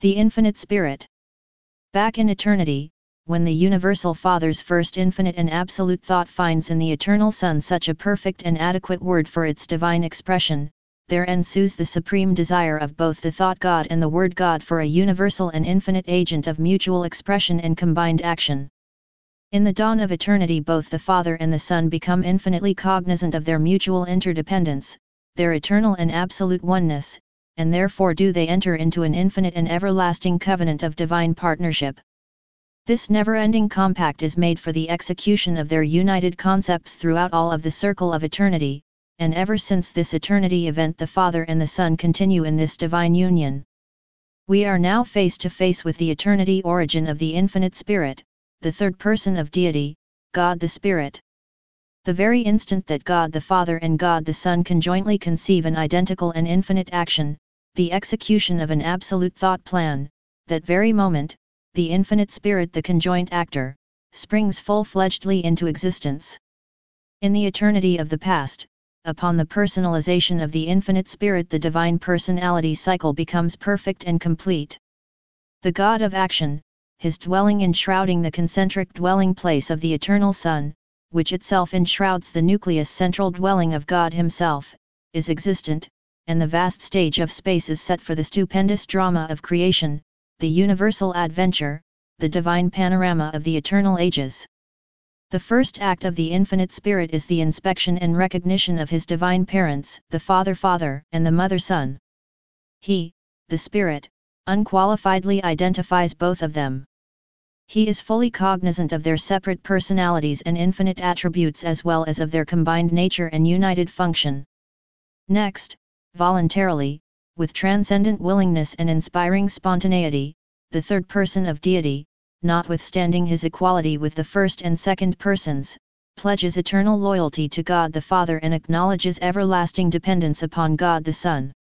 The Infinite Spirit. Back in eternity, when the Universal Father's first infinite and absolute thought finds in the Eternal Son such a perfect and adequate word for its divine expression, there ensues the supreme desire of both the Thought God and the Word God for a universal and infinite agent of mutual expression and combined action. In the dawn of eternity, both the Father and the Son become infinitely cognizant of their mutual interdependence, their eternal and absolute oneness, and therefore do they enter into an infinite and everlasting covenant of divine partnership. This never-ending compact is made for the execution of their united concepts throughout all of the circle of eternity, and ever since this eternity event the Father and the Son continue in this divine union. We are now face to face with the eternity origin of the Infinite Spirit, the third person of deity, God the Spirit. The very instant that God the Father and God the Son conjointly conceive an identical and infinite action, the execution of an absolute thought plan, that very moment, the Infinite Spirit, the conjoint actor, springs full-fledgedly into existence. In the eternity of the past, upon the personalization of the Infinite Spirit, the divine personality cycle becomes perfect and complete. The God of action, his dwelling enshrouding the concentric dwelling place of the Eternal Son, which itself enshrouds the nucleus central dwelling of God himself, is existent, and the vast stage of space is set for the stupendous drama of creation, the universal adventure, the divine panorama of the eternal ages. The first act of the Infinite Spirit is the inspection and recognition of his divine parents, the Father and the Mother-Son. He, the Spirit, unqualifiedly identifies both of them. He is fully cognizant of their separate personalities and infinite attributes as well as of their combined nature and united function. Next, voluntarily, with transcendent willingness and inspiring spontaneity, the third person of deity, notwithstanding his equality with the first and second persons, pledges eternal loyalty to God the Father and acknowledges everlasting dependence upon God the Son.